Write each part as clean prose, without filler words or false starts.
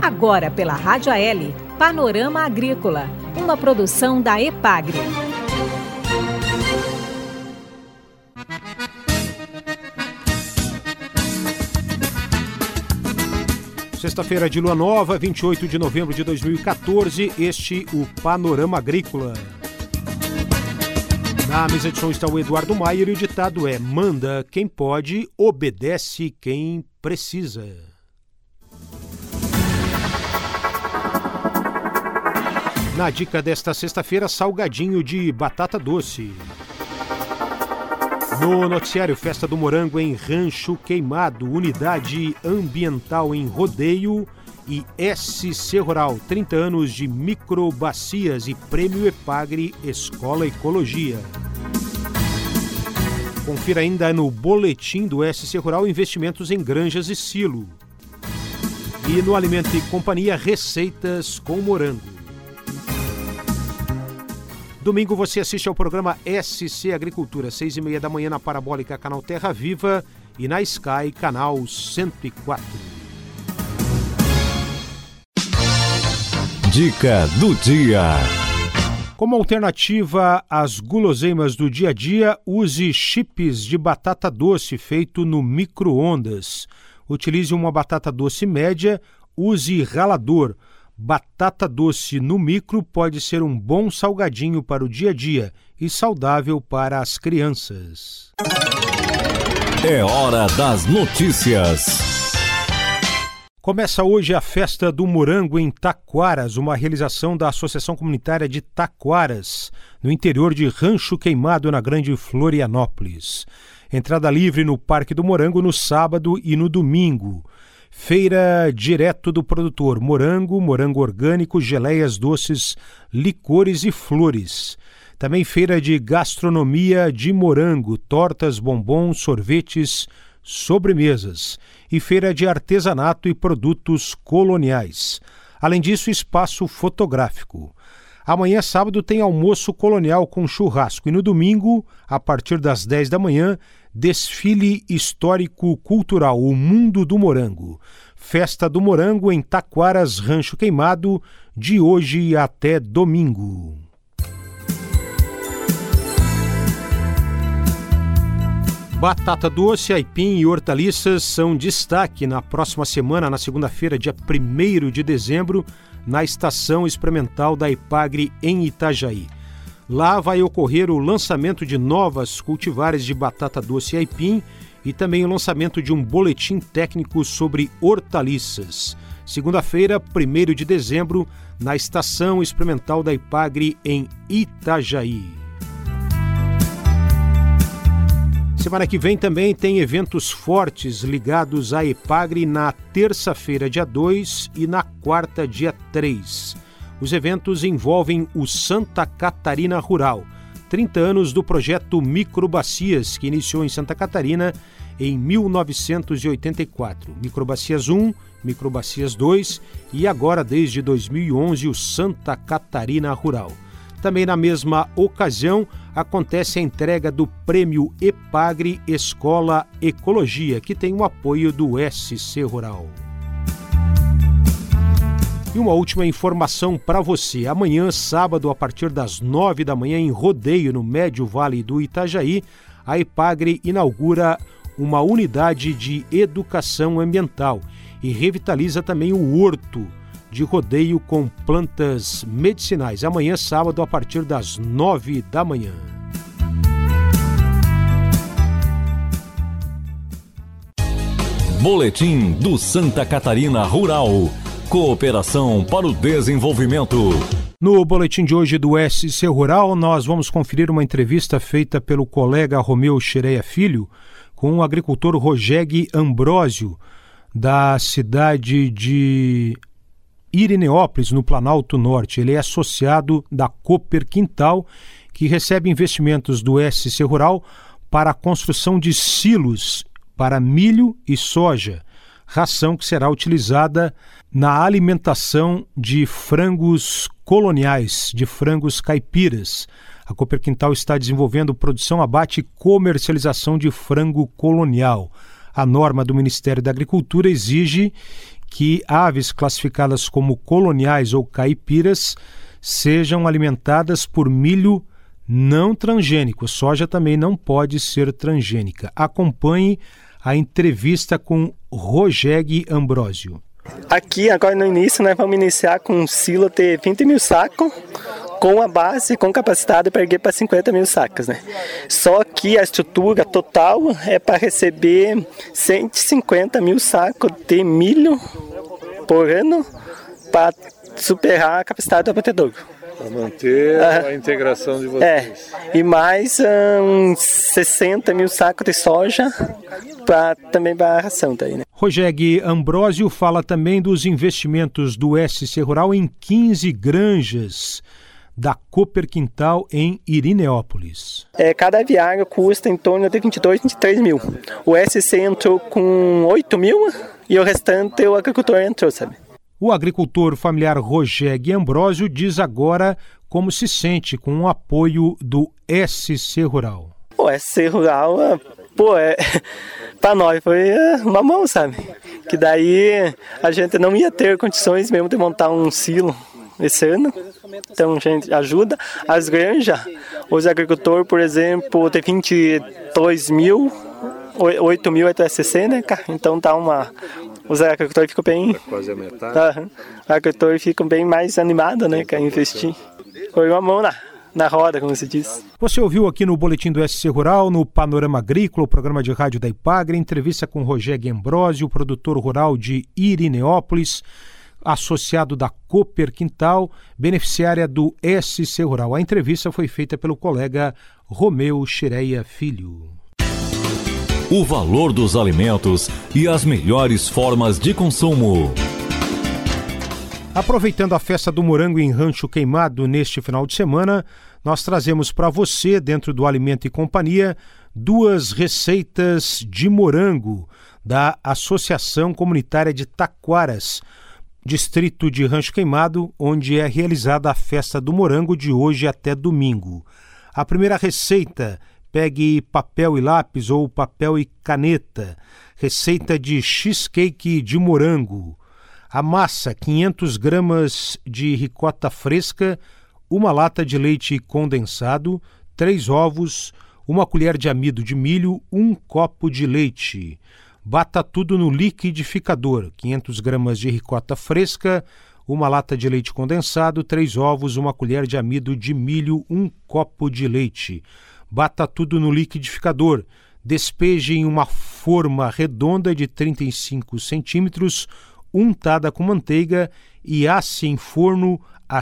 Agora pela Rádio AL, Panorama Agrícola, uma produção da EPAGRE. Sexta-feira de lua nova, 28 de novembro de 2014, este o Panorama Agrícola. Na mesa de som está o Eduardo Maier e o ditado é: manda quem pode, obedece quem precisa. Na dica desta sexta-feira, salgadinho de batata doce. No noticiário, Festa do Morango em Rancho Queimado, Unidade Ambiental em Rodeio e SC Rural, 30 anos de microbacias e Prêmio EPAGRE Escola Ecologia. Confira ainda no boletim do SC Rural investimentos em granjas e silo. E no Alimento e Companhia, receitas com morango. Domingo você assiste ao programa SC Agricultura, 6h30 da manhã na Parabólica, canal Terra Viva, e na Sky, canal 104. Dica do dia. Como alternativa às guloseimas do dia a dia, use chips de batata doce feito no micro-ondas. Utilize uma batata doce média, use ralador. Batata doce no micro pode ser um bom salgadinho para o dia a dia e saudável para as crianças. É hora das notícias. Começa hoje a Festa do Morango em Taquaras, uma realização da Associação Comunitária de Taquaras, no interior de Rancho Queimado, na Grande Florianópolis. Entrada livre no Parque do Morango no sábado e no domingo. Feira direto do produtor, morango, morango orgânico, geleias doces, licores e flores. Também feira de gastronomia de morango, tortas, bombons, sorvetes, sobremesas. E feira de artesanato e produtos coloniais. Além disso, espaço fotográfico. Amanhã, sábado, tem almoço colonial com churrasco. E no domingo, a partir das 10 da manhã, desfile histórico-cultural, o Mundo do Morango. Festa do Morango em Taquaras, Rancho Queimado, de hoje até domingo. Batata doce, aipim e hortaliças são destaque na próxima semana, na segunda-feira, dia 1º de dezembro, na Estação Experimental da EPAGRE em Itajaí. Lá vai ocorrer o lançamento de novas cultivares de batata doce e aipim e também o lançamento de um boletim técnico sobre hortaliças. Segunda-feira, 1º de dezembro, na Estação Experimental da EPAGRE em Itajaí. Semana que vem também tem eventos fortes ligados à EPAGRE na terça-feira, dia 2, e na quarta, dia 3. Os eventos envolvem o Santa Catarina Rural, 30 anos do projeto Microbacias, que iniciou em Santa Catarina em 1984. Microbacias 1, Microbacias 2 e agora, desde 2011, o Santa Catarina Rural. Também na mesma ocasião, acontece a entrega do Prêmio EPAGRE Escola Ecologia, que tem o apoio do SC Rural. E uma última informação para você. Amanhã, sábado, a partir das 9 da manhã, em Rodeio, no Médio Vale do Itajaí, a EPAGRE inaugura uma unidade de educação ambiental e revitaliza também o horto de Rodeio com plantas medicinais. Amanhã, sábado, a partir das 9 da manhã. Boletim do Santa Catarina Rural. Cooperação para o desenvolvimento. No boletim de hoje do SC Rural, nós vamos conferir uma entrevista feita pelo colega Romeu Xereia Filho com o agricultor Rogério Ambrósio, da cidade de Irineópolis, no Planalto Norte. Ele é associado da Cooper Quintal, que recebe investimentos do SC Rural para a construção de silos para milho e soja, ração que será utilizada na alimentação de frangos coloniais, de frangos caipiras. A Cooper Quintal está desenvolvendo produção, abate e comercialização de frango colonial. A norma do Ministério da Agricultura exige que aves classificadas como coloniais ou caipiras sejam alimentadas por milho não transgênico. Soja também não pode ser transgênica. Acompanhe a entrevista com Rogério Ambrósio. Aqui, agora no início, nós vamos iniciar com um silo de 20 mil sacos, com a base, com capacidade para erguer para 50 mil sacos, né? Só que a estrutura total é para receber 150 mil sacos de milho por ano para superar a capacidade do abatedouro. Para manter a integração de vocês. E mais uns 60 mil sacos de soja também para a ração daí, né? Rogério Ambrósio fala também dos investimentos do SC Rural em 15 granjas da Cooper Quintal em Irineópolis. Cada aviário custa em torno de 22, 23 mil. O SC entrou com 8 mil e o restante o agricultor entrou, sabe? O agricultor familiar Rogério Ambrósio diz agora como se sente com o apoio do SC Rural. O SC Rural, para nós foi uma mão, sabe? Que daí a gente não ia ter condições mesmo de montar um silo esse ano. Então a gente ajuda. As granjas, os agricultores, por exemplo, tem 22 mil, 8 mil é do SC, né, cara? Então tá os agricultores ficam bem... Quase a metade. Os agricultores ficam bem mais animados, né, cara, investir. Foi uma mão na roda, como se diz. Você ouviu aqui no Boletim do SC Rural, no Panorama Agrícola, o programa de rádio da Epagre, entrevista com Rogério Ambrósio, produtor rural de Irineópolis, associado da Cooper Quintal, beneficiária do SC Rural. A entrevista foi feita pelo colega Romeu Xireia Filho. O valor dos alimentos e as melhores formas de consumo. Aproveitando a festa do morango em Rancho Queimado neste final de semana, nós trazemos para você, dentro do Alimento e Companhia, 2 receitas de morango da Associação Comunitária de Taquaras, distrito de Rancho Queimado, onde é realizada a festa do morango de hoje até domingo. A primeira receita, pegue papel e lápis ou papel e caneta, receita de cheesecake de morango. A massa, 500 gramas de ricota fresca, 1 lata de leite condensado, 3 ovos, 1 colher de amido de milho, 1 copo de leite. Bata tudo no liquidificador, 500 gramas de ricota fresca, 1 lata de leite condensado, 3 ovos, 1 colher de amido de milho, 1 copo de leite. Bata tudo no liquidificador, despeje em uma forma redonda de 35 centímetros, untada com manteiga e asse em forno a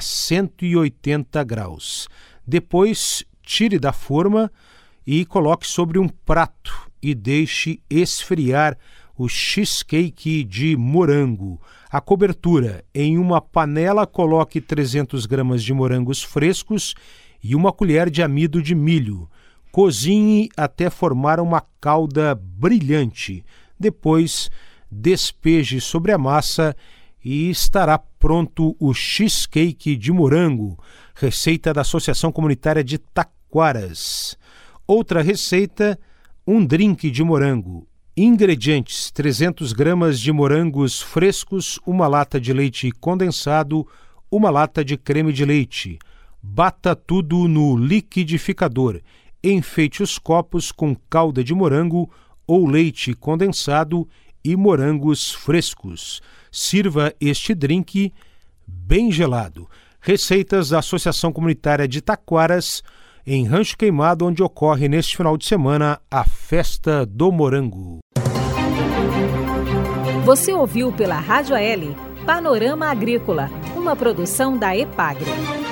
180 graus. Depois, tire da forma e coloque sobre um prato e deixe esfriar o cheesecake de morango. A cobertura: em uma panela coloque 300 gramas de morangos frescos e 1 colher de amido de milho. Cozinhe até formar uma calda brilhante. Depois, despeje sobre a massa e estará pronto o cheesecake de morango, receita da Associação Comunitária de Taquaras. Outra receita, um drink de morango. Ingredientes: 300 gramas de morangos frescos, 1 lata de leite condensado, 1 lata de creme de leite. Bata tudo no liquidificador. Enfeite os copos com calda de morango ou leite condensado e morangos frescos. Sirva este drink bem gelado. Receitas da Associação Comunitária de Taquaras, em Rancho Queimado, onde ocorre neste final de semana a Festa do Morango. Você ouviu pela Rádio AL Panorama Agrícola, uma produção da Epagre.